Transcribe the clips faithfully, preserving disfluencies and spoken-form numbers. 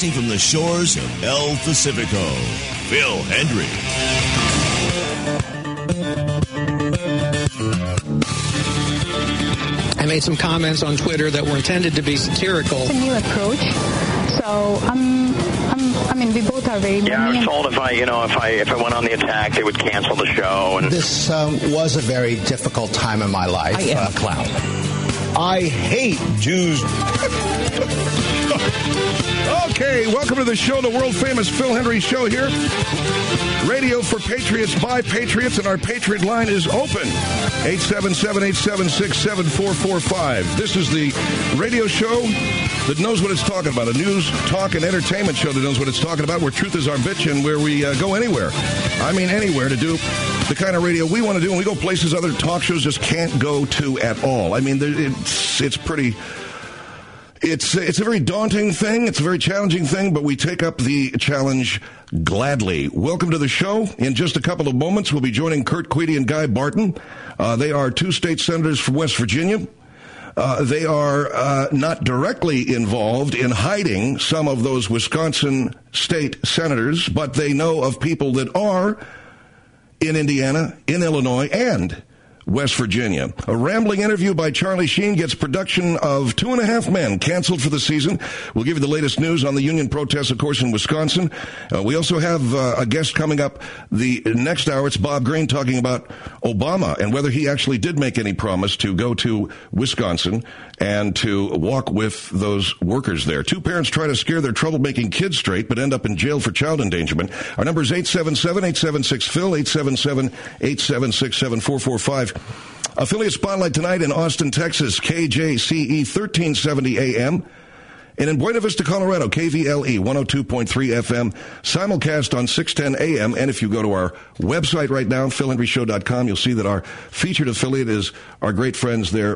broadcasting from the shores of El Pacifico, Phil Hendry. I made some comments on Twitter that were intended to be satirical. It's a new approach. So I'm, I'm, I mean, we both are very. Yeah, I was told if I, you know, if I if I went on the attack, they would cancel the show. And this um, was a very difficult time in my life. I am uh, a clown. I hate Jews. Okay, welcome to the show, the world-famous Phil Hendry Show here. Radio for Patriots by Patriots, and our Patriot line is open. eight seven seven, eight seven six, seven four four five. This is the radio show that knows what it's talking about, a news, talk, and entertainment show that knows what it's talking about, where truth is our bitch and where we uh, go anywhere. I mean anywhere to do the kind of radio we want to do, and we go places other talk shows just can't go to at all. I mean, it's it's pretty... It's it's a very daunting thing. It's a very challenging thing, but we take up the challenge gladly. Welcome to the show. In just a couple of moments, we'll be joining Kurt Queedy and Guy Barton. Uh, they are two state senators from West Virginia. Uh, they are uh, not directly involved in hiding some of those Wisconsin state senators, but they know of people that are in Indiana, in Illinois, and West Virginia. A rambling interview by Charlie Sheen gets production of Two and a Half Men canceled for the season. We'll give you the latest news on the union protests, of course, in Wisconsin. Uh, we also have uh, a guest coming up the next hour. It's Bob Green talking about Obama and whether he actually did make any promise to go to Wisconsin and to walk with those workers there. Two parents try to scare their troublemaking kids straight but end up in jail for child endangerment. Our number is eight seven seven, eight seven six, Phil, eight seven seven, eight seven six, seven four four five. Affiliate Spotlight tonight in Austin, Texas, K J C E thirteen seventy A M. And in Buena Vista, Colorado, K V L E one oh two point three F M, simulcast on six ten A M. And if you go to our website right now, phil hendry show dot com, you'll see that our featured affiliate is our great friends there,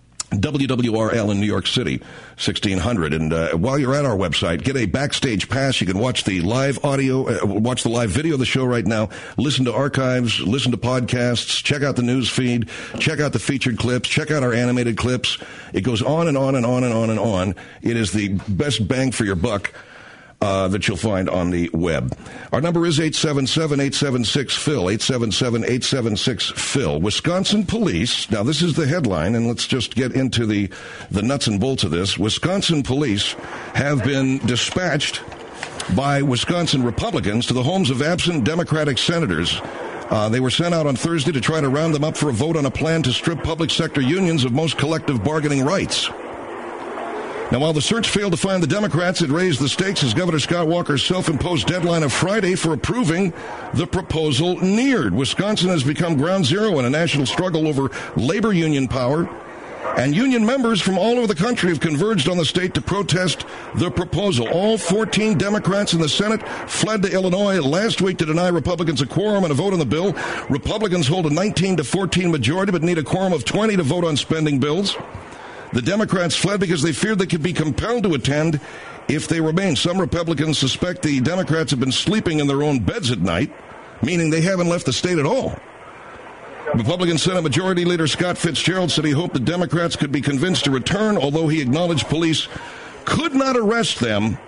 W W R L in New York City, sixteen hundred. And uh, while you're at our website, get a backstage pass. You can watch the live audio, uh, watch the live video of the show right now, listen to archives, listen to podcasts, check out the news feed, check out the featured clips, check out our animated clips. It goes on and on and on and on and on. It is the best bang for your buck Uh, that you'll find on the web. Our number is eight seven seven, eight seven six, Phil, eight seven seven, eight seven six, Phil. Wisconsin police, now this is the headline, and let's just get into the, the nuts and bolts of this. Wisconsin police have been dispatched by Wisconsin Republicans to the homes of absent Democratic senators. Uh, they were sent out on Thursday to try to round them up for a vote on a plan to strip public sector unions of most collective bargaining rights. Now, while the search failed to find the Democrats, it raised the stakes as Governor Scott Walker's self-imposed deadline of Friday for approving the proposal neared. Wisconsin has become ground zero in a national struggle over labor union power, and union members from all over the country have converged on the state to protest the proposal. All fourteen Democrats in the Senate fled to Illinois last week to deny Republicans a quorum and a vote on the bill. Republicans hold a nineteen to fourteen majority but need a quorum of twenty to vote on spending bills. The Democrats fled because they feared they could be compelled to attend if they remain. Some Republicans suspect the Democrats have been sleeping in their own beds at night, meaning they haven't left the state at all. Republican Senate Majority Leader Scott Fitzgerald said he hoped the Democrats could be convinced to return, although he acknowledged police could not arrest them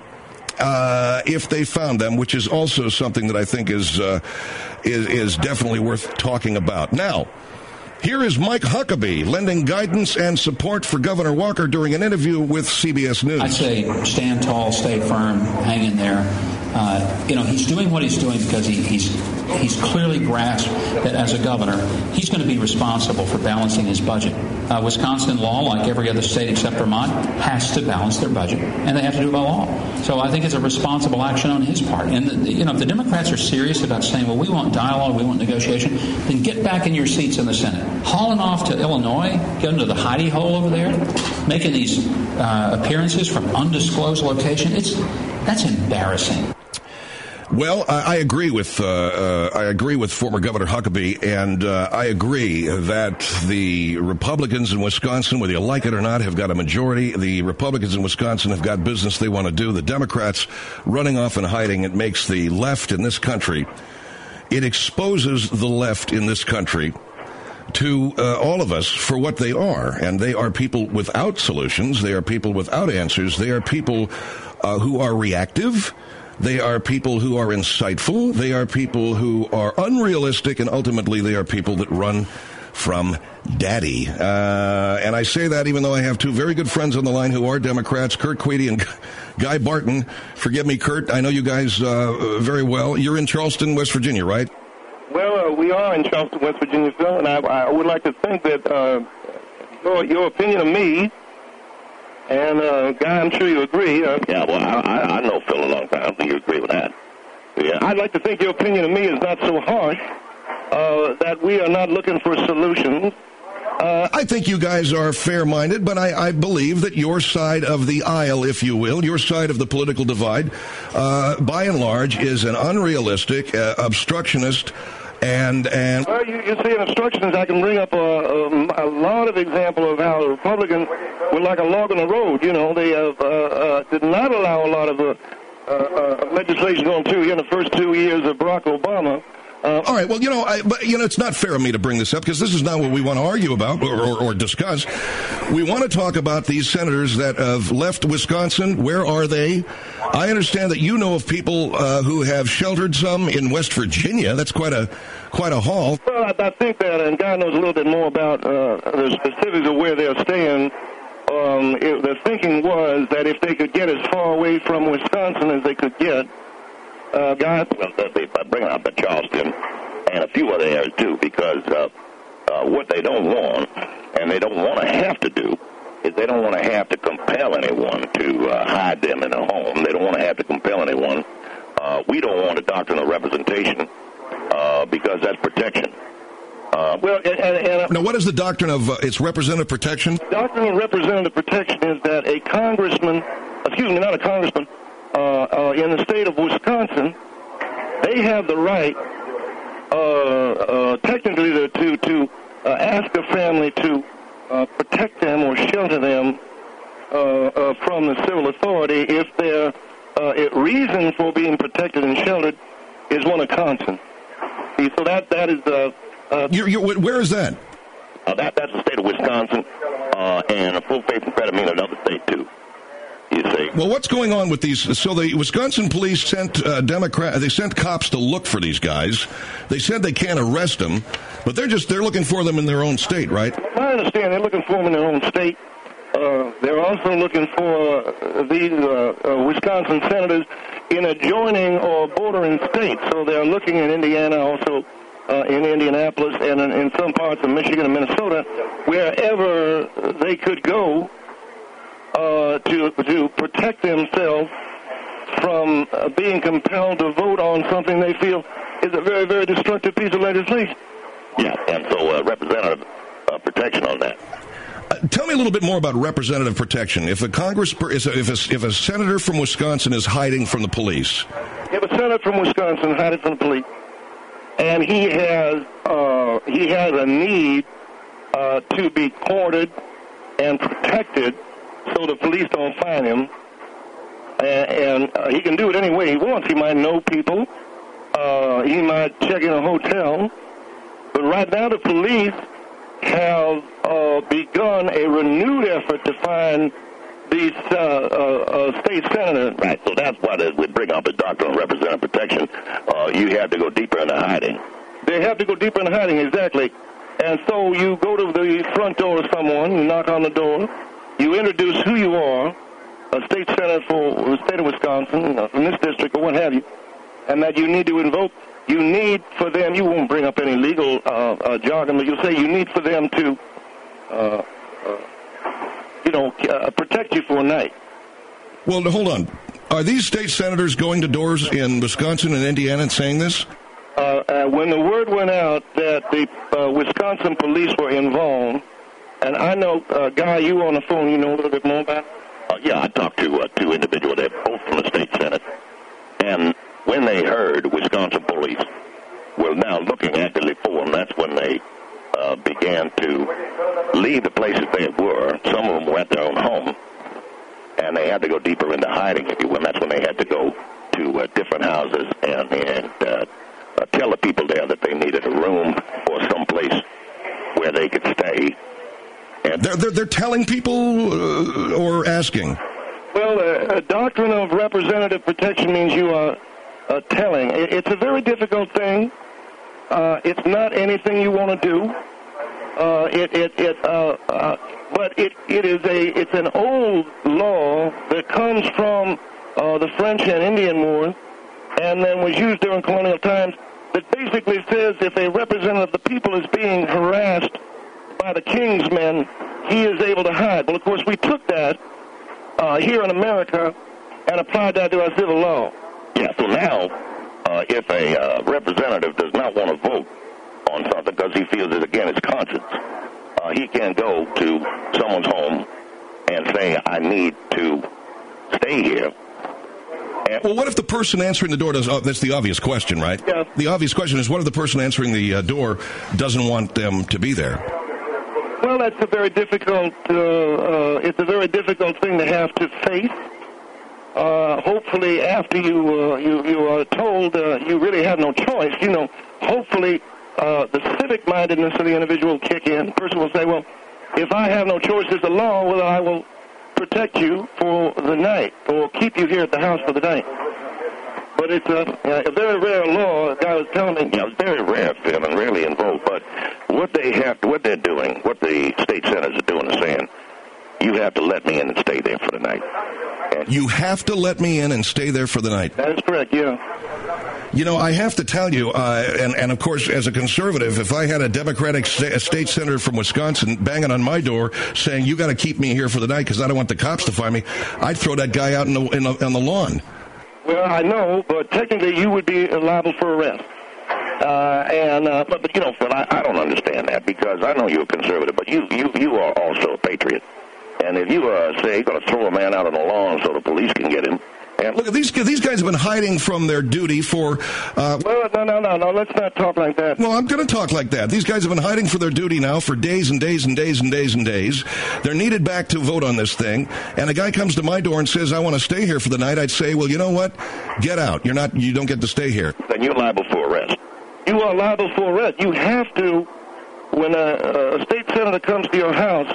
uh, if they found them, which is also something that I think is, uh, is, is definitely worth talking about. Now, here is Mike Huckabee lending guidance and support for Governor Walker during an interview with C B S News. I'd say stand tall, stay firm, hang in there. Uh, you know, he's doing what he's doing because he, he's he's clearly grasped that as a governor, he's going to be responsible for balancing his budget. Uh, Wisconsin law, like every other state except Vermont, has to balance their budget, and they have to do it by law. So I think it's a responsible action on his part. And, the, you know, if the Democrats are serious about saying, well, we want dialogue, we want negotiation, then get back in your seats in the Senate. Hauling off to Illinois, getting to the hidey hole over there, making these uh, appearances from undisclosed location, it's that's embarrassing. Well, I, I agree with uh, uh, I agree with former Governor Huckabee, and uh, I agree that the Republicans in Wisconsin, whether you like it or not, have got a majority. The Republicans in Wisconsin have got business they want to do. The Democrats running off and hiding, it makes the left in this country, it exposes the left in this country to uh, all of us for what they are. And they are people without solutions. They are people without answers. They are people uh, who are reactive. They are people who are insightful. They are people who are unrealistic, and ultimately they are people that run from daddy. Uh, and I say that even though I have two very good friends on the line who are Democrats, Kurt Queedy and Guy Barton. Forgive me, Kurt. I know you guys uh, very well. You're in Charleston, West Virginia, right? Well, uh, we are in Charleston, West Virginia, Phil, and I, I would like to think that uh, your, your opinion of me, and uh, Guy, I'm sure you agree. Uh, yeah, well, I, I know Phil a long time, so you agree with that. Yeah. I'd like to think your opinion of me is not so harsh, uh, that we are not looking for solutions. Uh, I think you guys are fair-minded, but I, I believe that your side of the aisle, if you will, your side of the political divide, uh, by and large, is an unrealistic, uh, obstructionist, and... and well, you, you see, an obstructionist, I can bring up a, a, a lot of examples of how the Republicans were like a log on the road. You know, they uh, uh, did not allow a lot of uh, uh, uh, legislation going through here in the first two years of Barack Obama. Uh, All right. Well, you know, I, but you know, it's not fair of me to bring this up because this is not what we want to argue about or, or, or discuss. We want to talk about these senators that have left Wisconsin. Where are they? I understand that you know of people uh, who have sheltered some in West Virginia. That's quite a quite a haul. Well, I, I think that, and God knows a little bit more about uh, the specifics of where they're staying. Um, it, the thinking was that if they could get as far away from Wisconsin as they could get. Uh, guys, well, they bring up the Charleston and a few other areas, too, because uh, uh, what they don't want, and they don't want to have to do, is they don't want to have to compel anyone to uh, hide them in a home. They don't want to have to compel anyone. Uh, we don't want a doctrine of representation uh, because that's protection. Uh, well, and, and, and, now, what is the doctrine of uh, its representative protection? Doctrine of representative protection is that a congressman, excuse me, not a congressman, Uh, uh, in the state of Wisconsin, they have the right, uh, uh, technically, to to, to uh, ask a family to uh, protect them or shelter them uh, uh, from the civil authority if their uh, reason for being protected and sheltered is one of conscience. See, so that that is. Uh, uh, you're, you're, where is that? Uh, that that's the state of Wisconsin, uh, and a full faith and credit mean another state too. You see. Well, what's going on with these? So the Wisconsin police sent uh, Democrat. They sent cops to look for these guys. They said they can't arrest them, but they're just they're looking for them in their own state, right? I understand they're looking for them in their own state. Uh, they're also looking for uh, these uh, uh, Wisconsin senators in adjoining or bordering states. So they're looking in Indiana, also uh, in Indianapolis, and in, in some parts of Michigan and Minnesota, wherever they could go. Uh, to to protect themselves from uh, being compelled to vote on something they feel is a very, very destructive piece of legislation. Yeah, and so uh, representative uh, protection on that. Uh, tell me a little bit more about representative protection. If a Congress, if a, if a senator from Wisconsin is hiding from the police, if a senator from Wisconsin hiding from the police, and he has uh, he has a need uh, to be courted and protected. So the police don't find him, and, and uh, he can do it any way he wants. He might know people. Uh, he might check in a hotel. But right now the police have uh, begun a renewed effort to find these uh, uh, uh, state senators. Right, so that's why we bring up the doctrine of representative protection. Uh, you have to go deeper into hiding. They have to go deeper into hiding, exactly. And so you go to the front door of someone, you knock on the door, you introduce who you are, a state senator for the state of Wisconsin, uh, from this district or what have you, and that you need to invoke, you need for them, you won't bring up any legal uh, uh, jargon, but you'll say you need for them to, uh, uh, you know, uh, protect you for a night. Well, hold on. Are these state senators going to doors in Wisconsin and Indiana and saying this? Uh, uh, when the word went out that the uh, Wisconsin police were involved, and I know, uh, Guy, you on the phone, you know a little bit more about it? Uh, yeah, I talked to uh, two individuals. They're both from the state senate. And when they heard Wisconsin police were now looking actively for them, that's when they uh, began to leave the places they were. Some of them were at their own home. And they had to go deeper into hiding, if you will. And that's when they had to go to uh, different houses and, and uh, uh, tell the people there that they needed a room or someplace where they could stay. And they're, they're, they're telling people uh, or asking? Well, uh, a doctrine of representative protection means you are uh, telling. It, it's a very difficult thing. Uh, it's not anything you want to do. Uh, it, it, it, uh, uh, but it, it is a, it's an old law that comes from uh, the French and Indian Wars, and then was used during colonial times. That basically says if a representative of the people is being harassed by the king's men, he is able to hide. Well, of course, we took that uh, here in America and applied that to our civil law. Yeah, so now, uh, if a uh, representative does not want to vote on something because he feels it against his conscience, uh, he can go to someone's home and say, I need to stay here. And well, what if the person answering the door does, oh, that's the obvious question, right? Yeah. The obvious question is, what if the person answering the uh, door doesn't want them to be there? Well, that's a very difficult, uh, uh, it's a very difficult thing to have to face. Uh, hopefully, after you, uh, you, you are told uh, you really have no choice, you know, hopefully uh, the civic-mindedness of the individual will kick in. The person will say, well, if I have no choice, there's a law, well, I will protect you for the night or keep you here at the house for the night. But it's a, a very rare law. A guy was telling me, yeah, it's very rare, Phil, and rarely involved. But what they have, what they're doing, what the state senators are doing is saying, you have to let me in and stay there for the night. And you have to let me in and stay there for the night. That is correct, yeah. You know, I have to tell you, uh, and, and of course, as a conservative, if I had a Democratic sta- state senator from Wisconsin banging on my door saying, you got to keep me here for the night because I don't want the cops to find me, I'd throw that guy out in the, in the, on the lawn. Well, I know, but technically you would be liable for arrest. Uh, and uh, but, but, you know, Phil, I, I don't understand that because I know you're a conservative, but you, you, you are also a patriot. And if you uh, say you're going to throw a man out on the lawn so the police can get him, and look, these these guys have been hiding from their duty for. Uh, well, no, no, no, no. Let's not talk like that. Well, I'm going to talk like that. These guys have been hiding for their duty now for days and days and days and days and days. They're needed back to vote on this thing. And a guy comes to my door and says, "I want to stay here for the night." I'd say, "Well, you know what? Get out. You're not. You don't get to stay here." Then you're liable for arrest. You are liable for arrest. You have to, when a, a state senator comes to your house,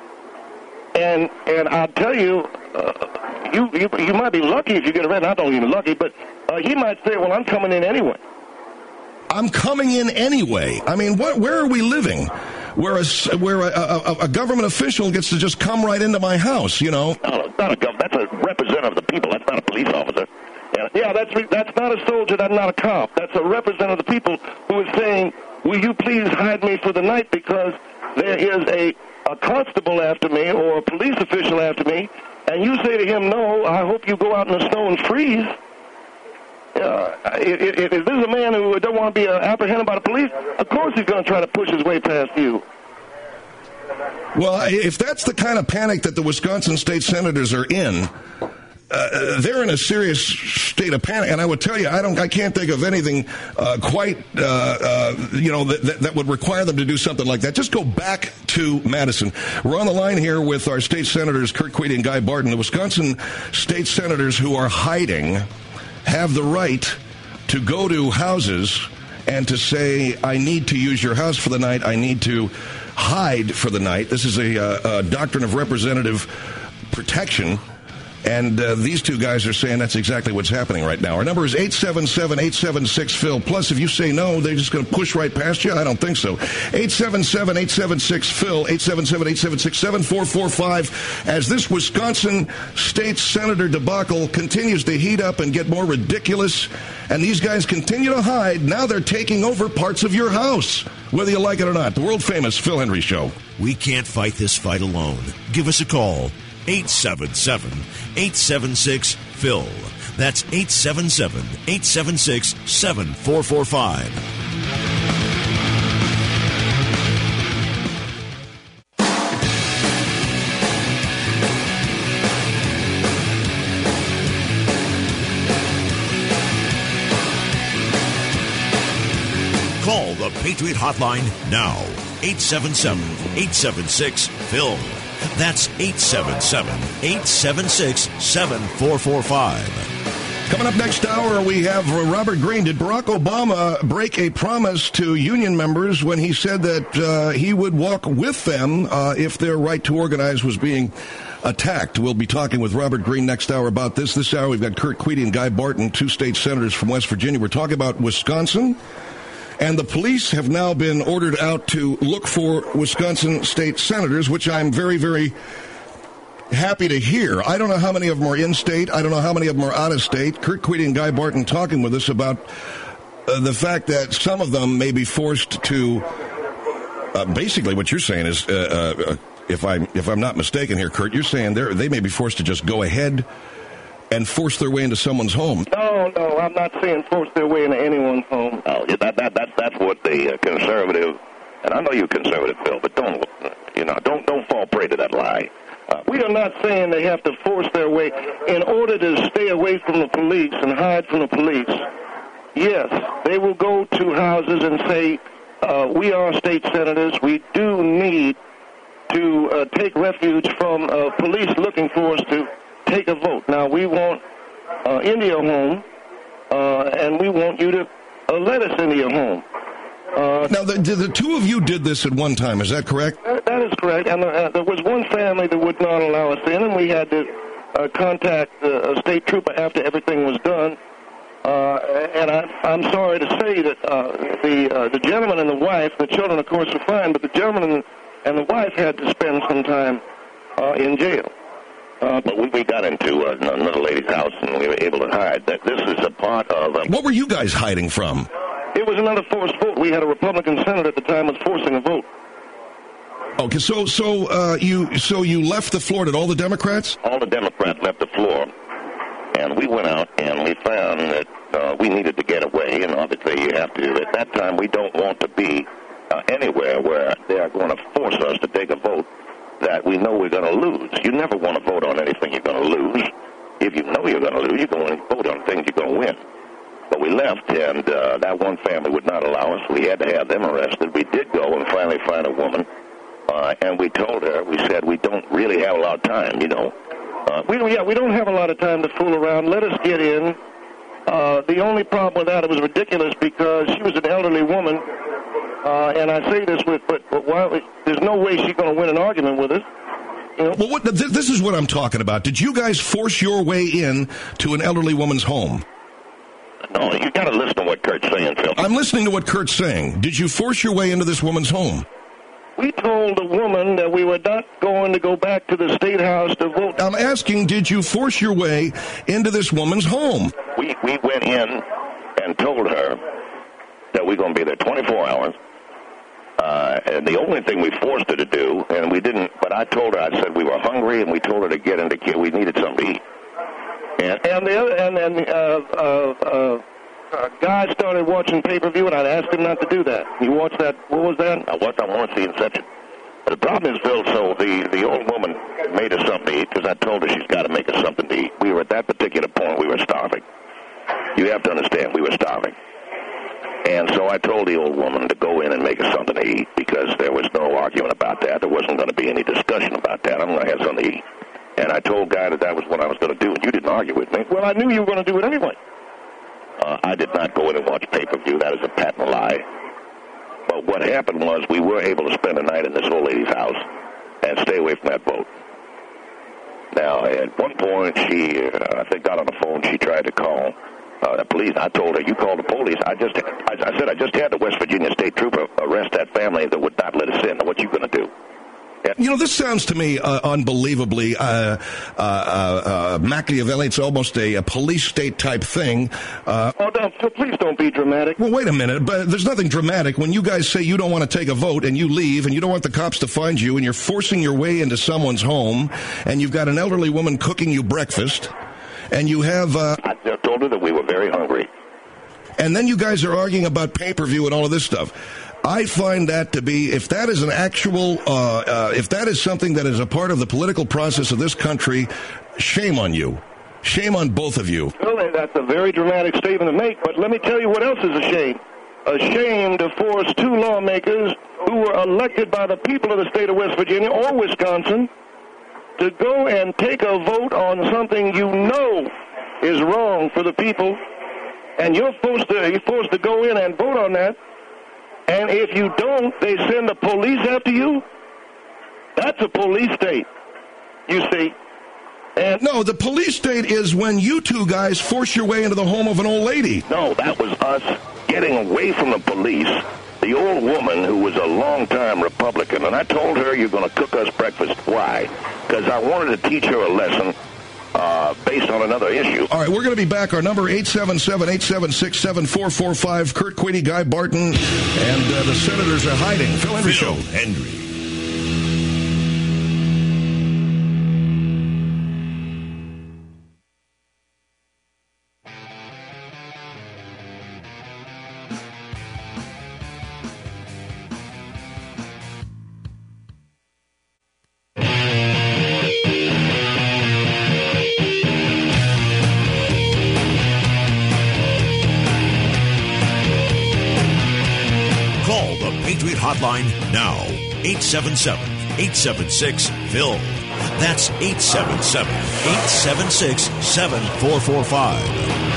and and I'll tell you. Uh, You, you you might be lucky if you get arrested. I don't even lucky, but uh, he might say, well, I'm coming in anyway. I'm coming in anyway. I mean, what, where are we living? Where, a, where a, a, a government official gets to just come right into my house, you know? No, it's not a government. That's a representative of the people. That's not a police officer. Yeah, yeah that's re- that's not a soldier. That's not a cop. That's a representative of the people who is saying, will you please hide me for the night because there is a, a constable after me or a police official after me. And you say to him, no, I hope you go out in the snow and freeze. Uh, if, if this is a man who don't want to be uh, apprehended by the police, of course he's going to try to push his way past you. Well, if that's the kind of panic that the Wisconsin state senators are in, uh, they're in a serious state of panic. And I would tell you, I don't, I can't think of anything uh, quite, uh, uh, you know, that, that, that would require them to do something like that. Just go back to Madison. We're on the line here with our state senators, Kurt Queedy and Guy Barton. The Wisconsin state senators who are hiding have the right to go to houses and to say, I need to use your house for the night. I need to hide for the night. This is a, uh, a doctrine of representative protection. And uh, these two guys are saying that's exactly what's happening right now. Our number is eight seven seven, eight seven six, Phil. Plus, if you say no, they're just going to push right past you? I don't think so. eight seven seven, eight seven six, Phil, eight seven seven, eight seven six, seven four four five. As this Wisconsin state senator debacle continues to heat up and get more ridiculous, and these guys continue to hide, now they're taking over parts of your house, whether you like it or not. The world-famous Phil Hendrie Show. We can't fight this fight alone. Give us a call. eight seven seven, eight seven six, Phil. That's eight seven seven, eight seven six, seven four four five. Call the Patriot Hotline now. eight seven seven, eight seven six, Phil. That's eight seven seven, eight seven six, seven four four five. Coming up next hour, we have Robert Greene. Did Barack Obama break a promise to union members when he said that uh, he would walk with them uh, if their right to organize was being attacked? We'll be talking with Robert Greene next hour about this. This hour, we've got Kurt Queedy and Guy Barton, two state senators from West Virginia. We're talking about Wisconsin. And the police have now been ordered out to look for Wisconsin state senators, which I'm very, very happy to hear. I don't know how many of them are in-state. I don't know how many of them are out-of-state. Kurt Queedy and Guy Barton talking with us about uh, the fact that some of them may be forced to, uh, basically what you're saying is, uh, uh, if, I, if I'm not mistaken here, Kurt, you're saying they may be forced to just go ahead and force their way into someone's home. No, no, I'm not saying force their way into anyone's home. Oh, yeah, that, that, that, that's what the uh, conservative, and I know you're conservative, Bill, but don't, you know, don't, don't fall prey to that lie. Uh, we are not saying they have to force their way in order to stay away from the police and hide from the police. Yes, they will go to houses and say, uh, we are state senators. We do need to uh, take refuge from uh, police looking for us to take a vote. Now, we want uh, into your home, uh, and we want you to uh, let us into your home. Uh, now, the, the two of you did this at one time. Is that correct? That, that is correct. And uh, there was one family that would not allow us in, and we had to uh, contact uh, a state trooper after everything was done. Uh, and I, I'm sorry to say that uh, the uh, the gentleman and the wife, the children, of course, were fine, but the gentleman and the wife had to spend some time uh, in jail. Uh, but we, we got into uh, another lady's house, and we were able to hide. That this is a part of... Um, what were you guys hiding from? It was another forced vote. We had a Republican senator at the time was forcing a vote. Okay, so so uh, you so you left the floor. Did all the Democrats? All the Democrats left the floor, and we went out and we found that uh, we needed to get away. And obviously, you have to. At that time, we don't want to be uh, anywhere where they are going to force us to take a vote that we know we're going to lose. You never want to vote on anything you're going to lose. If you know you're going to lose, you're going to vote on things you're going to win. But we left, and uh, that one family would not allow us. We had to have them arrested. We did go and finally find a woman, uh, and we told her, we said, we don't really have a lot of time, you know. Uh, we don't, yeah, we don't have a lot of time to fool around. Let us get in. Uh, the only problem with that, it was ridiculous because she was an elderly woman, uh, and I say this with, but, but while, there's no way she's going to win an argument with us. You know? Well, what, th- this is what I'm talking about. Did you guys force your way in to an elderly woman's home? No, you got to listen to what Kurt's saying, Phil. I'm listening to what Kurt's saying. Did you force your way into this woman's home? We told the woman that we were not going to go back to the State House to vote. I'm asking, did you force your way into this woman's home? We we went in and told her that we're going to be there twenty-four hours. Uh, and the only thing we forced her to do, and we didn't, but I told her, I said we were hungry, and we told her to get into care. We needed something to eat. And, and the other, and then uh, uh, uh, uh, guy started watching pay-per-view, and I asked him not to do that. You watched that? What was that? I watched. I want to see Inception. But the problem is, Phil. So the the old woman made us something to eat because I told her she's got to make us something to eat. We were at that particular point. We were starving. You have to understand, we were starving. And so I told the old woman to go in and make us something to eat because there was no argument about that. There wasn't going to be any discussion about that. I'm going to have something to eat. And I told Guy that that was what I was going to do, and you didn't argue with me. Well, I knew you were going to do it anyway. Uh, I did not go in and watch pay-per-view. That is a patent lie. But what happened was we were able to spend a night in this old lady's house and stay away from that boat. Now, at one point, she, uh, I think, got on the phone. She tried to call uh, the police. I told her, you call the police. I just, I, I said, I just had the West Virginia State Trooper arrest that family that would not let us in. Now, what you going to do? You know, this sounds to me uh, unbelievably uh, uh, uh, uh, Machiavelli. It's almost a, a police state type thing. Uh, oh, no, so please don't be dramatic. Well, wait a minute. But there's nothing dramatic when you guys say you don't want to take a vote and you leave and you don't want the cops to find you and you're forcing your way into someone's home and you've got an elderly woman cooking you breakfast and you have... Uh, I told her that we were very hungry. And then you guys are arguing about pay-per-view and all of this stuff. I find that to be, if that is an actual, uh, uh, if that is something that is a part of the political process of this country, shame on you. Shame on both of you. Well, that's a very dramatic statement to make, but let me tell you what else is a shame. A shame to force two lawmakers who were elected by the people of the state of West Virginia or Wisconsin to go and take a vote on something you know is wrong for the people, and you're supposed to you're supposed to go in and vote on that. And if you don't, they send the police after you. That's a police state, you see. And no, the police state is when you two guys force your way into the home of an old lady. No, that was us getting away from the police. The old woman who was a long-time Republican, and I told her, you're going to cook us breakfast. Why? Because I wanted to teach her a lesson uh, based on another issue. All right, we're going to be back. Our number, eight seven seven, eight seven six, seven four four five. Kurt Queedy, Guy Barton, and uh, the senators are hiding. Phil Hendrie Show. Hendrie. Hotline now, eight seven seven, eight seven six, Phil. That's eight seven seven, eight seven six, seven four four five.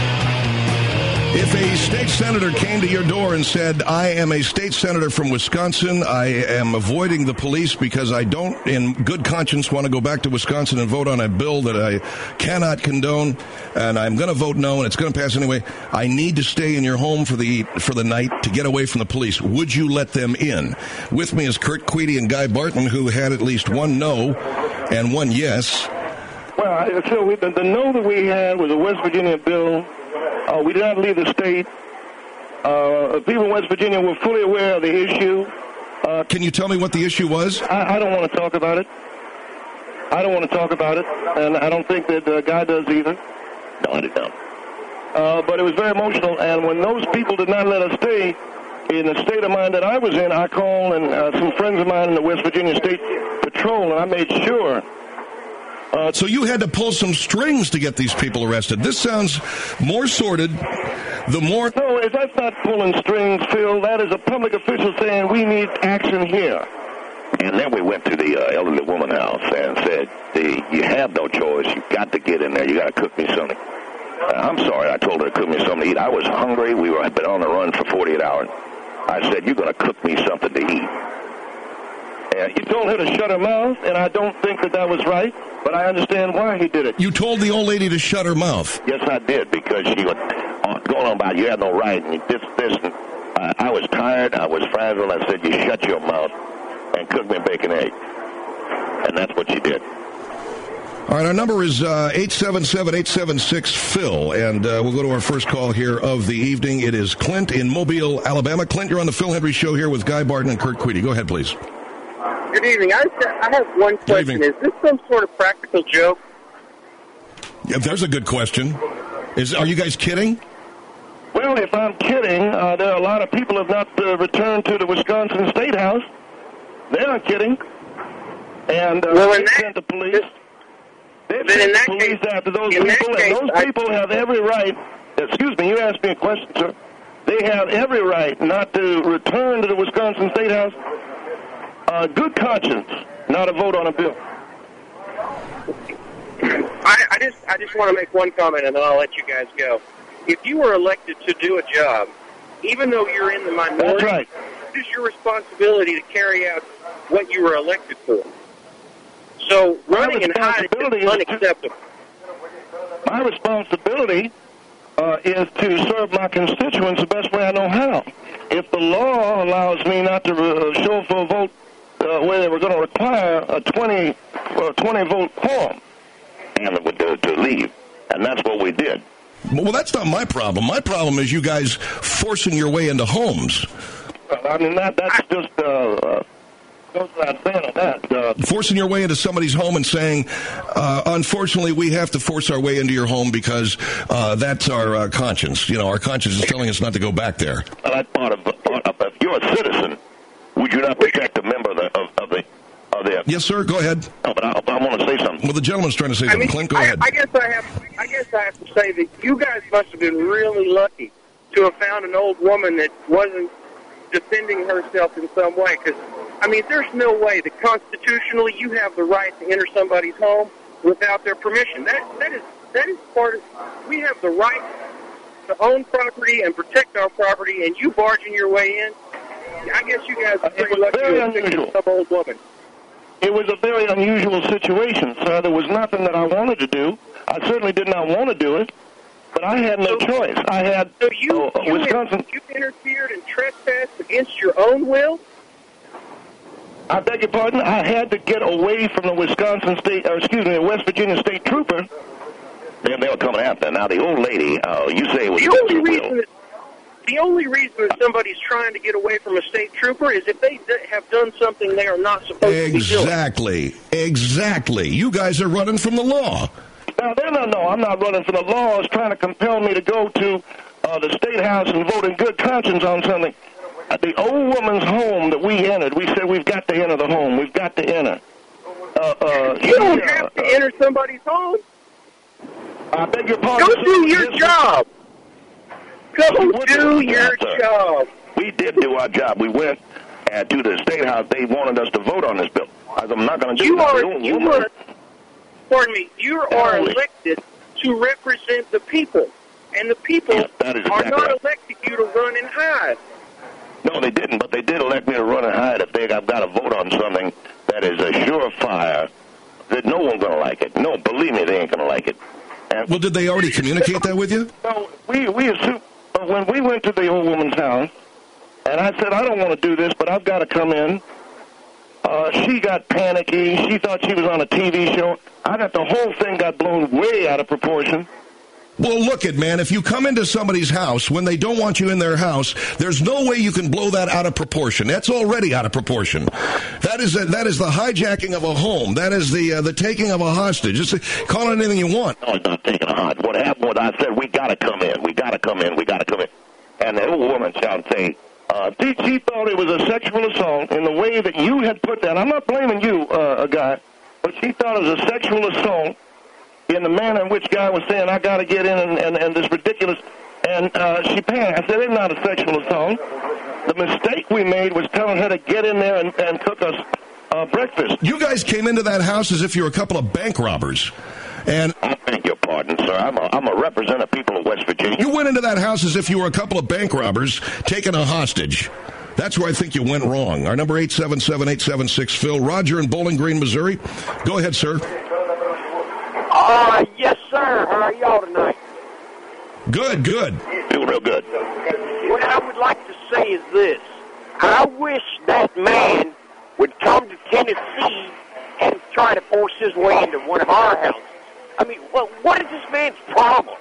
If a state senator came to your door and said, I am a state senator from Wisconsin, I am avoiding the police because I don't, in good conscience, want to go back to Wisconsin and vote on a bill that I cannot condone, and I'm going to vote no, and it's going to pass anyway, I need to stay in your home for the for the night to get away from the police. Would you let them in? With me is Kurt Queedy and Guy Barton, who had at least one no and one yes. Well, so we, the, the no that we had was a West Virginia bill. Uh, we did not leave the state. Uh, people in West Virginia were fully aware of the issue. Uh, Can you tell me what the issue was? I, I don't want to talk about it. I don't want to talk about it, and I don't think that the guy does either. No, I did not. Uh, but it was very emotional, and when those people did not let us stay in the state of mind that I was in, I called and uh, some friends of mine in the West Virginia State Patrol, and I made sure. Uh, so you had to pull some strings to get these people arrested. This sounds more sordid. The more... No, that's not pulling strings, Phil. That is a public official saying we need action here. And then we went to the uh, elderly woman house and said, hey, you have no choice. You've got to get in there. You got to cook me something. Uh, I'm sorry. I told her to cook me something to eat. I was hungry. We were had been on the run for forty-eight hours. I said, you're going to cook me something to eat. And you told her to shut her mouth, and I don't think that that was right, but I understand why he did it. You told the old lady to shut her mouth? Yes, I did, because she was going on about you had no right, and this, this, and uh, I was tired, I was frazzled, I said, you shut your mouth and cook me a bacon egg. And that's what she did. All right, our number is uh, eight seven seven, eight seven six, Phil, and uh, we'll go to our first call here of the evening. It is Clint in Mobile, Alabama. Clint, you're on the Phil Hendrie Show here with Guy Barton and Kurt Queedy. Go ahead, please. Good evening. I, I have one question. Is this some sort of practical joke? Yeah, there's a good question. Is Are you guys kidding? Well, if I'm kidding, uh, there are a lot of people who have not uh, returned to the Wisconsin State House. They're not kidding. And uh, well, they sent the police. They sent the police case, after those people, case, and those I, people have every right. Excuse me, you asked me a question, sir. They have every right not to return to the Wisconsin State House. Uh, good conscience, not a vote on a bill. I, I just I just want to make one comment, and then I'll let you guys go. If you were elected to do a job, even though you're in the minority, that's right. It is your responsibility to carry out what you were elected for. So running and hiding is unacceptable. My responsibility uh, is to serve my constituents the best way I know how. If the law allows me not to uh, show for a vote uh, where they were going to require a twenty, uh, twenty vote quorum, and to, to leave, and that's what we did. Well, that's not my problem. My problem is you guys forcing your way into homes. I mean, that that's just uh, uh, goes without saying on that. Uh, forcing your way into somebody's home and saying, uh, unfortunately, we have to force our way into your home because uh, that's our uh, conscience. You know, our conscience is telling us not to go back there. Well, that's part of, part of if you're a citizen, would you not protect a member of the of, of the of the? Yes, sir. Go ahead. No, but I, I want to say something. Well, the gentleman's trying to say something. I mean, Clint, go I, ahead. I guess I have. I guess I have to say that you guys must have been really lucky to have found an old woman that wasn't defending herself in some way. Because I mean, there's no way that constitutionally you have the right to enter somebody's home without their permission. That that is that is part of, we have the right to own property and protect our property, and you barging your way in, I guess you guys are pretty lucky to pick some old woman. It was a very unusual situation, sir. There was nothing that I wanted to do. I certainly did not want to do it, but I had no so, choice. I had so you, uh, you Wisconsin. You interfered and trespassed against your own will? I beg your pardon? I had to get away from the Wisconsin State, or excuse me, the West Virginia State Trooper. They, they were coming after. Now, the old lady, uh, you say it was... The only reason that, the only reason that somebody's trying to get away from a state trooper is if they d- have done something they are not supposed exactly. to be doing. Exactly. Exactly. You guys are running from the law. Now, no, no, no. I'm not running from the law. It's trying to compel me to go to uh, the State House and vote in good conscience on something. At the old woman's home that we entered, we said we've got to enter the home. We've got to enter. Uh, uh, you don't uh, have to enter somebody's home. I beg your pardon. Go do your job. Go do your job. We did do our job. We went uh, to the State House. They wanted us to vote on this bill. I said, I'm not going to do you that. Are, you are, pardon me, you are elected to represent the people. And the people yes, that is exactly are not right. elected you to run and hide. No, they didn't, but they did elect me to run and hide if they have got to vote on something that is a surefire that no one's going to like it. No, believe me, they ain't going to like it. And well, did they already communicate that with you? No, we, we assumed, uh, when we went to the old woman's house, and I said, I don't want to do this, but I've got to come in. Uh, she got panicky. She thought she was on a T V show. I got the whole thing got blown way out of proportion. Well, look it, man, if you come into somebody's house when they don't want you in their house, there's no way you can blow that out of proportion. That's already out of proportion. That is a, that is the hijacking of a home. That is the uh, the taking of a hostage. Just call it anything you want. No, it's not taking a hostage. What happened was I said, we got to come in. We got to come in. We got to come in. And the old woman shouted saying, uh, she, she thought it was a sexual assault in the way that you had put that. I'm not blaming you, uh, a guy, but she thought it was a sexual assault in the manner in which guy was saying, I got to get in and, and, and this ridiculous, and uh, she panicked. I said, it's not a sexual assault. The mistake we made was telling her to get in there and, and cook us uh, breakfast. You guys came into that house as if you were a couple of bank robbers. And I beg your pardon, sir. I'm a, I'm a representative of people of West Virginia. You went into that house as if you were a couple of bank robbers taking a hostage. That's where I think you went wrong. Our number eight seven seven, eight seven six, Phil. Roger in Bowling Green, Missouri. Go ahead, sir. Uh, yes, sir. How are y'all tonight? Good, good. Feel real good. What I would like to say is this. I wish that man would come to Tennessee and try to force his way into one of our houses. I mean, well, what is this man's problem?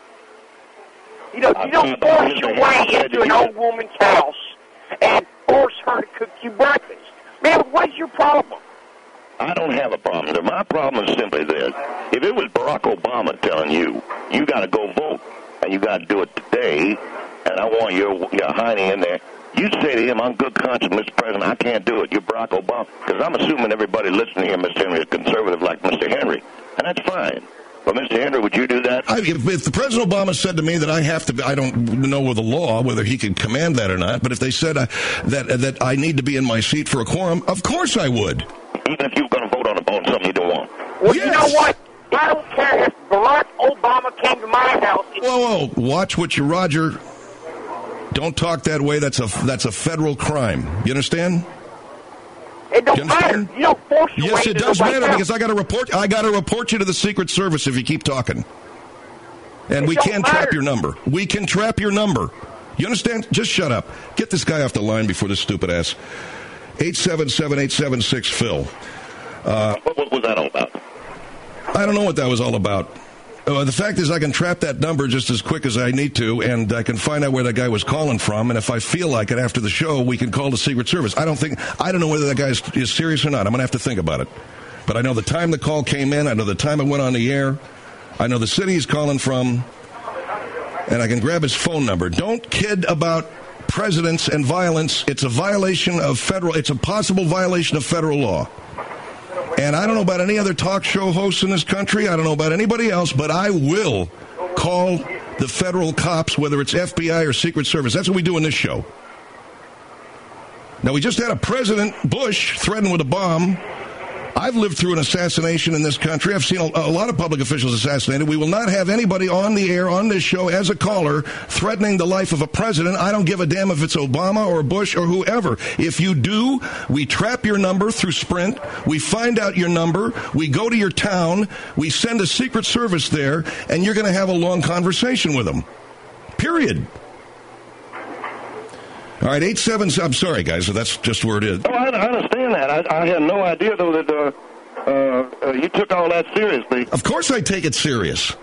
You know, you don't force your way into an old woman's house and force her to cook you breakfast. Man, what is your problem? I don't have a problem. My problem is simply this. If it was Barack Obama telling you, you got to go vote, and you got to do it today, and I want your, your hiney in there, you'd say to him, on good conscience, Mister President, I can't do it. You're Barack Obama. Because I'm assuming everybody listening here, Mister Henry, is conservative like Mister Henry. And that's fine. But, Mister Henry, would you do that? I, if, if the President Obama said to me that I have to, I don't know with the law whether he can command that or not, but if they said uh, that uh, that I need to be in my seat for a quorum, of course I would. Even if you were going to vote on, on something you don't want. Well, yes. You know what? I don't care if Barack Obama came to my house. Whoa, whoa. Watch what you, Roger. Don't talk that way. That's a, that's a federal crime. You understand? It don't you understand? matter. You don't force your Yes, way it into does the White matter House. because I got to report. I got to report you to the Secret Service if you keep talking. And It we don't can matter. trap your number. We can trap your number. You understand? Just shut up. Get this guy off the line before this stupid ass. eight seven seven, eight seven six, Phil. Uh, what, what was that all about? I don't know what that was all about. Uh, the fact is I can trap that number just as quick as I need to, and I can find out where that guy was calling from, and if I feel like it after the show, we can call the Secret Service. I don't think, I don't know whether that guy is, is serious or not. I'm going to have to think about it. But I know the time the call came in. I know the time it went on the air. I know the city he's calling from, and I can grab his phone number. Don't kid about presidents and violence. It's a violation of federal, it's a possible violation of federal law. And I don't know about any other talk show hosts in this country. I don't know about anybody else, but I will call the federal cops, whether it's F B I or Secret Service. That's what we do in this show. Now, we just had a President Bush threatened with a bomb I've lived through an assassination in this country. I've seen a, a lot of public officials assassinated. We will not have anybody on the air on this show as a caller threatening the life of a president. I don't give a damn if it's Obama or Bush or whoever. If you do, we trap your number through Sprint. We find out your number. We go to your town. We send a Secret Service there, and you're going to have a long conversation with them. Period. All right, eight seven. I'm sorry, guys. That's just where it is. Oh, I, I understand that. I, I had no idea, though, that uh, uh, uh, you took all that seriously. Of course I take it serious.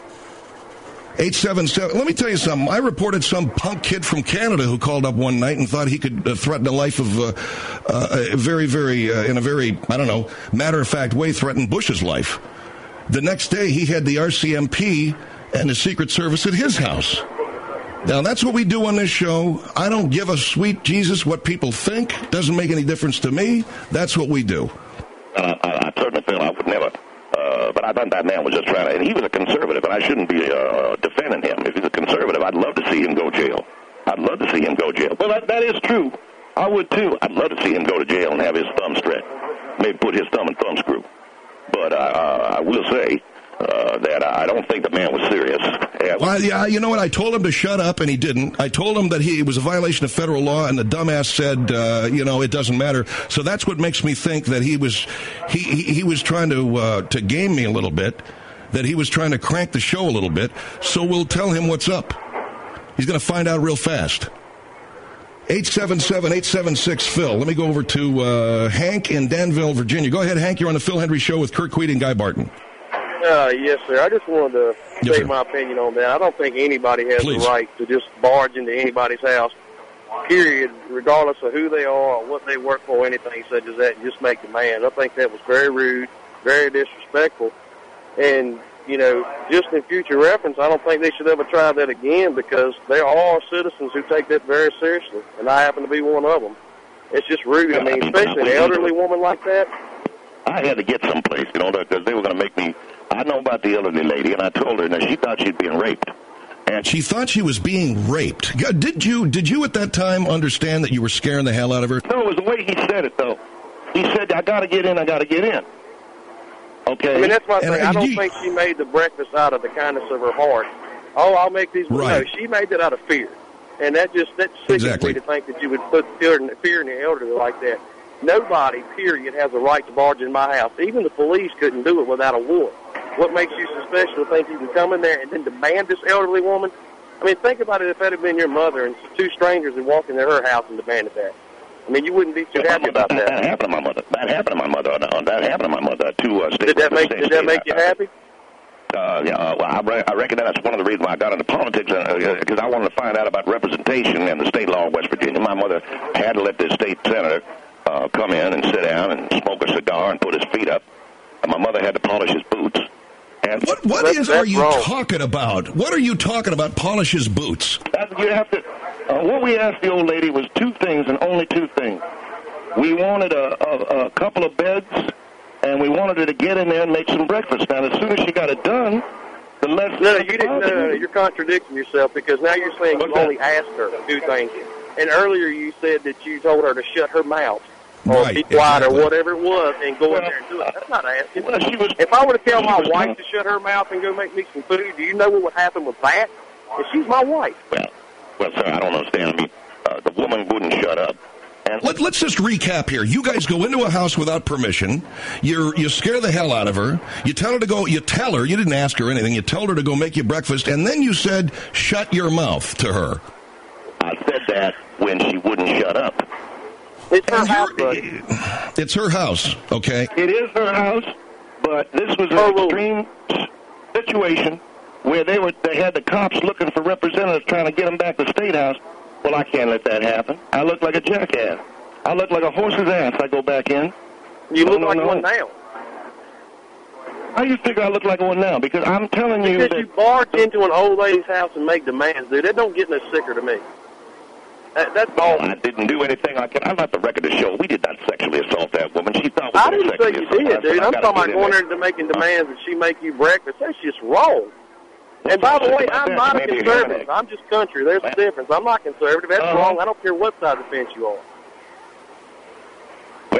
eight seven seven. Let me tell you something. I reported some punk kid from Canada who called up one night and thought he could uh, threaten the life of, uh, uh, a very, very, uh, in a very, I don't know, matter-of-fact way, threaten Bush's life. The next day, he had the R C M P and the Secret Service at his house. Now, that's what we do on this show. I don't give a sweet Jesus what people think. Doesn't make any difference to me. That's what we do. Uh, I, I certainly feel I would never. Uh, but I thought that man was just trying to, and he was a conservative, and I shouldn't be uh, defending him. If he's a conservative, I'd love to see him go jail. I'd love to see him go jail. Well, that, that is true. I would, too. I'd love to see him go to jail and have his thumb stretched. Maybe put his thumb in thumb screw. But uh, uh, I will say uh, that I don't think the man was serious. Yeah. Well, yeah, you know what? I told him to shut up, and he didn't. I told him that he it was a violation of federal law, and the dumbass said, uh, you know, it doesn't matter. So that's what makes me think that he was he he, he was trying to uh, to game me a little bit, that he was trying to crank the show a little bit. So we'll tell him what's up. He's going to find out real fast. eight seven seven, eight seven six, Phil. Let me go over to uh, Hank in Danville, Virginia. Go ahead, Hank. You're on the Phil Hendry Show with Kurt Tweedy and Guy Barton. Uh, yes, sir. I just wanted to yes, say sir. my opinion on that. I don't think anybody has Please. the right to just barge into anybody's house, period, regardless of who they are or what they work for, anything such as that, and just make demands. I think that was very rude, very disrespectful. And, you know, just in future reference, I don't think they should ever try that again because there are citizens who take that very seriously, and I happen to be one of them. It's just rude. I mean, especially an elderly woman like that. I had to get someplace, you know, because they were going to make me. I know about the elderly lady, and I told her that she thought she'd been raped. And she thought she was being raped. Did you did you at that time understand that you were scaring the hell out of her? No, it was the way he said it, though. He said, I got to get in, I got to get in. Okay. I mean, that's my thing. And, I don't you, think she made the breakfast out of the kindness of her heart. Oh, I'll make these. Right. No, she made that out of fear. And that just, that sickens exactly. me to think that you would put fear in, fear in the elderly like that. Nobody, period, has a right to barge in my house. Even the police couldn't do it without a warrant. What makes you so special to think you can come in there and then demand this elderly woman? I mean, think about it if that had been your mother and two strangers had walked into her house and demanded that. I mean, you wouldn't be too happy about that. That happened to my mother. That happened to my mother. That happened to my mother. Two uh, state did that make Did that make you happy? Uh, yeah, uh, well, I, re- I reckon that's one of the reasons why I got into politics, because uh, I wanted to find out about representation and the state law of West Virginia. My mother had to let the state senator uh, come in and sit down and smoke a cigar and put his feet up. And my mother had to polish his boots. And what what that's, is that's are you wrong. talking about? What are you talking about? Polish his boots. That, you have to. Uh, what we asked the old lady was two things and only two things. We wanted a, a, a couple of beds, and we wanted her to get in there and make some breakfast. Now, as soon as she got it done, the less. No, you didn't. No, no, no, you're contradicting yourself because now you're saying you only asked her two things, and earlier you said that you told her to shut her mouth. Or right, be quiet exactly. or whatever it was and go in there and do it. That's not asking. Well, she was, if I were to tell my wife to shut her mouth and go make me some food, do you know what would happen with that? And she's my wife. Well, well, sir, I don't understand. I mean, uh, the woman wouldn't shut up. And Let, let's just recap here. You guys go into a house without permission. You you scare the hell out of her. You tell her to go. You tell her. You didn't ask her anything. You told her to go make you breakfast, and then you said, "Shut your mouth" to her. I said that when she wouldn't shut up. It's her house, buddy. It's her house, okay? It is her house, but this was an extreme situation where they were they had the cops looking for representatives trying to get them back to the State House. Well, I can't let that happen. I look like a jackass. I look like a horse's ass. I go back in. You look no, like no. one now. How do you figure I look like one now? Because I'm telling you because that... you barge into an old lady's house and make demands, dude. That don't get no sicker to me. That, that's all. I didn't do anything. I can. I'm not the record to show. We did not sexually assault that woman. She thought we I did didn't say sexually you assault. did, dude. I I'm gotta talking about get in going there. there to making demands and she make you breakfast. That's just wrong. And by the way, I'm not a conservative. I'm just country. There's a difference. I'm not conservative. That's Uh-huh. wrong. I don't care what side of the fence you are.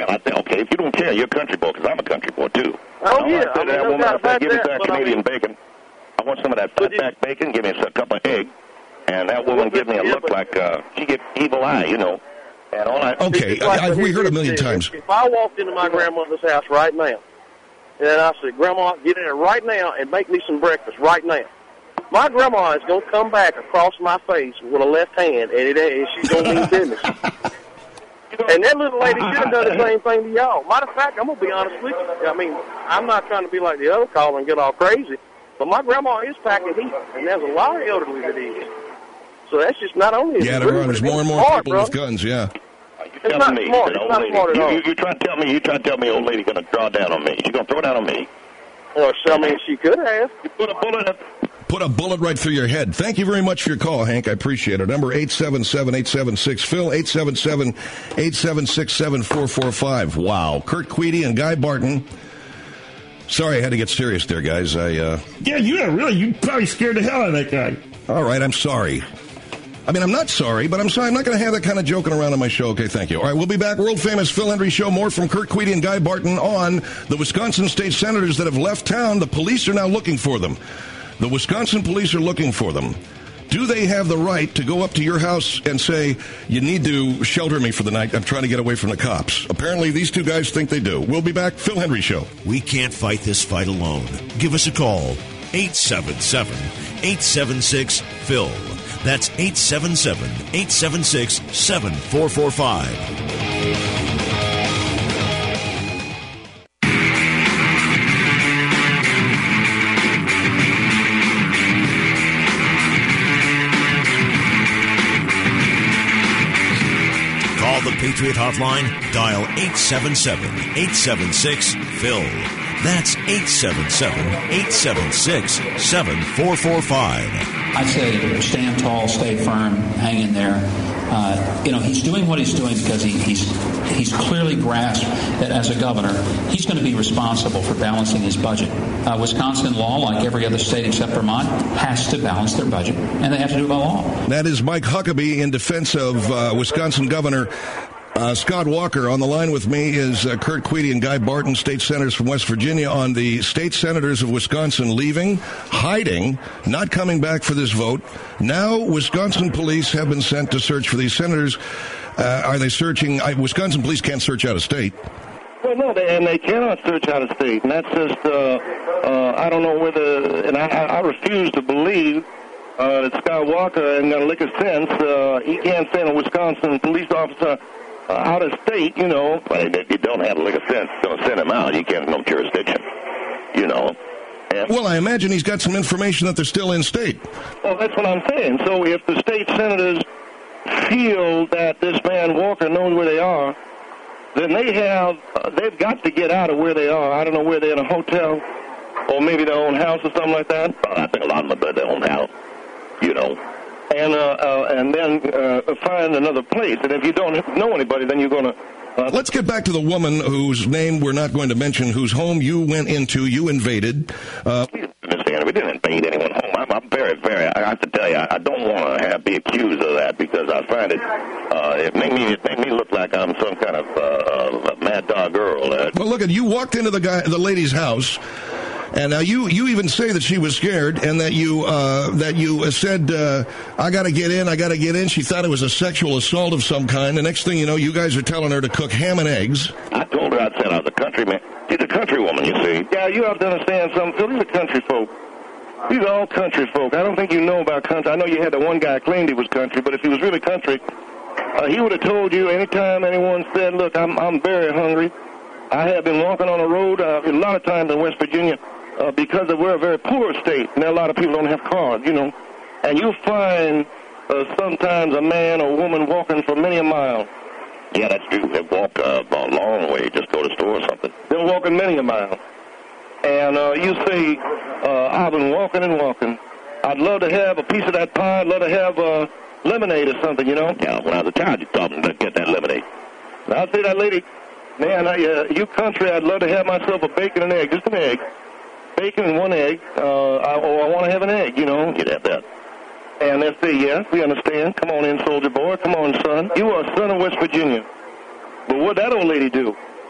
Well, I think, okay, if you don't care, you're a country boy, because I'm a country boy, too. Oh, you know, yeah. I said I to mean, that no woman, doubt I said, about give me that, that but I Canadian mean- bacon. I want some of that fatback bacon. Give me a cup of egg. And that woman gave me a look like uh, she get evil eye, you know. And all I Okay, I, I, we heard a million times. If I walked into my grandmother's house right now, and I said, Grandma, get in there right now and make me some breakfast right now, my grandma is going to come back across my face with a left hand, and, it, and she's going to mean business. And that little lady should have done the same thing to y'all. Matter of fact, I'm going to be honest with you. I mean, I'm not trying to be like the other caller and get all crazy, but my grandma is packing heat, and there's a lot of elderly that is. So that's just not only is Yeah, it there rude, are. There's but more and it's more smart, people with brother. guns, yeah. It's not me, smart. that It's old not lady. smart at You, all. you, you trying to tell me? You trying to tell me, old lady, going to draw down on me? She going to throw down on me? Well, I mean, she could have. You put a bullet in. Put a bullet right through your head. Thank you very much for your call, Hank. I appreciate it. Number eight seven seven, eight seven six, Phil, eight seven seven, eight seven six, seven four four five. Wow. Kurt Queedy and Guy Barton. Sorry, I had to get serious there, guys. I, uh... Yeah, you are really, you probably scared the hell out of that guy. All right, I'm sorry. I mean, I'm not sorry, but I'm sorry. I'm not going to have that kind of joking around on my show. Okay, thank you. All right, we'll be back. World-famous Phil Hendry Show. More from Kurt Queedy and Guy Barton on the Wisconsin state senators that have left town. The police are now looking for them. The Wisconsin police are looking for them. Do they have the right to go up to your house and say, you need to shelter me for the night? I'm trying to get away from the cops. Apparently, these two guys think they do. We'll be back. Phil Hendry Show. We can't fight this fight alone. Give us a call. eight seven seven, eight seven six, Phil. That's eight seven seven, eight seven six, seven four four five. Call the Patriot Hotline. Dial eight seven seven, eight seven six, Phil. That's eight seven seven, eight seven six, seven four four five. I'd say stand tall, stay firm, hang in there. Uh, you know, he's doing what he's doing because he, he's he's clearly grasped that as a governor, he's going to be responsible for balancing his budget. Uh, Wisconsin law, like every other state except Vermont, has to balance their budget, and they have to do it by law. That is Mike Huckabee in defense of uh, Wisconsin Governor Uh, Scott Walker. On the line with me is uh, Kurt Queedy and Guy Barton, state senators from West Virginia, on the state senators of Wisconsin leaving, hiding, not coming back for this vote. Now Wisconsin police have been sent to search for these senators. Uh, are they searching? I, Wisconsin police can't search out of state. Well, no, they, and they cannot search out of state, and that's just, uh, uh, I don't know whether, and I, I refuse to believe uh, that Scott Walker ain't got a lick of sense. Uh, he can't send a Wisconsin police officer Uh, out of state, you know. But if you don't have a lick of sense, don't send him out. You can't have no jurisdiction, you know. And Well, I imagine he's got some information that they're still in state. Well, that's what I'm saying. So if the state senators feel that this man Walker knows where they are, then they have, uh, they've got to get out of where they are. I don't know where they're in a hotel or maybe their own house or something like that. Well, I think a lot of them are their own house, you know. And uh, uh, and then uh, find another place. And if you don't know anybody, then you're going to... Uh, Let's get back to the woman whose name we're not going to mention, whose home you went into, you invaded. Uh, Understand? We didn't invade anyone home. I'm, I'm very, very. I have to tell you, I, I don't want to have be accused of that because I find it. Uh, it made me. It made me look like I'm some kind of uh, mad dog girl. Uh, well, look at you walked into the guy, the lady's house. And now you, you even say that she was scared and that you uh, that you said, uh, I got to get in, I got to get in. She thought it was a sexual assault of some kind. The next thing you know, you guys are telling her to cook ham and eggs. I told her I said I was a countryman. She's a country woman, you see. Yeah, you have to understand something, Phil. These are country folk. These are all country folk. I don't think you know about country. I know you had the one guy claimed he was country, but if he was really country, uh, he would have told you anytime anyone said, look, I'm, I'm very hungry. I have been walking on the road uh, a lot of times in West Virginia. Uh, because of, we're a very poor state, and a lot of people don't have cars, you know. And you'll find uh, sometimes a man or woman walking for many a mile. Yeah, that's true. They walk uh, a long way, just go to the store or something. They're walking many a mile. And uh, you say, uh, I've been walking and walking. I'd love to have a piece of that pie. I'd love to have uh, lemonade or something, you know. Yeah, when I was a child, you told me to get that lemonade. And I'd say that lady, man, I, uh, you country, I'd love to have myself a bacon and egg, just an egg. Bacon and one egg, uh, I, or I want to have an egg, you know. You'd have that. And they say, yes, we understand. Come on in, soldier boy. Come on, son. You are a son of West Virginia. But what that old lady do?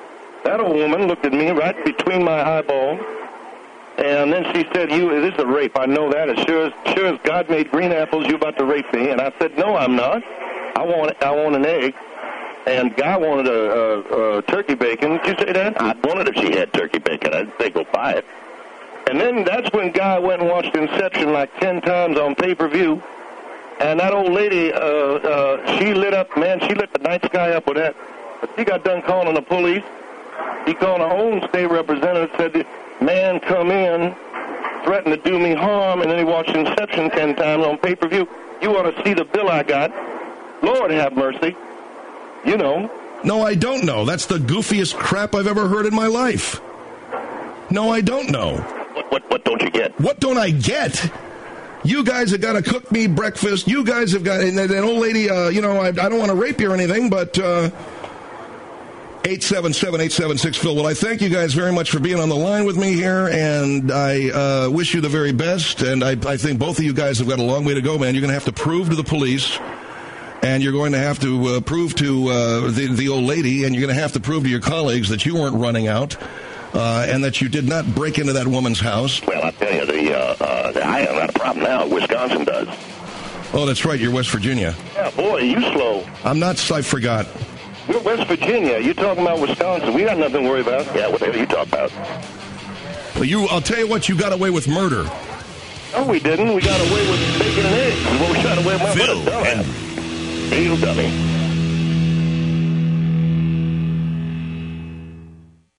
That old woman looked at me right between my eyeballs, and then she said, "You, this is a rape. I know that. As sure as, sure as God made green apples, you're about to rape me." And I said, "No, I'm not. I want, I want an egg." And Guy wanted a, a, a turkey bacon. Did you say that? I wanted if she had turkey bacon. I'd say go buy it. And then that's when Guy went and watched Inception like ten times on pay-per-view. And that old lady, uh, uh, she lit up, man, she lit the night sky up with that. But she got done calling the police. He called her own state representative, said, "Man, come in, threatened to do me harm," and then he watched Inception ten times on pay-per-view. You ought to see the bill I got. Lord have mercy. You know. No, I don't know. That's the goofiest crap I've ever heard in my life. No, I don't know. What, what, what don't you get? What don't I get? You guys have got to cook me breakfast. You guys have got, and that old lady, uh, you know, I, I don't want to rape you or anything, but uh, eight seven seven, eight seven six, Phil. Well, I thank you guys very much for being on the line with me here, and I uh, wish you the very best, and I, I think both of you guys have got a long way to go, man. You're going to have to prove to the police, and you're going to have to uh, prove to uh, the, the old lady, and you're going to have to prove to your colleagues that you weren't running out. Uh, and that you did not break into that woman's house. Well, I tell you, the, uh, uh, the I have got a problem now. Wisconsin does. Oh, that's right. You're West Virginia. Yeah, boy, you slow. I'm not. I forgot. We're West Virginia. You're talking about Wisconsin. We got nothing to worry about. Yeah, what the hell are you talking about? Well, you. I'll tell you what. You got away with murder. No, we didn't. We got away with bacon and eggs. Well, we got away with Phil what a dumbass. Real dummy.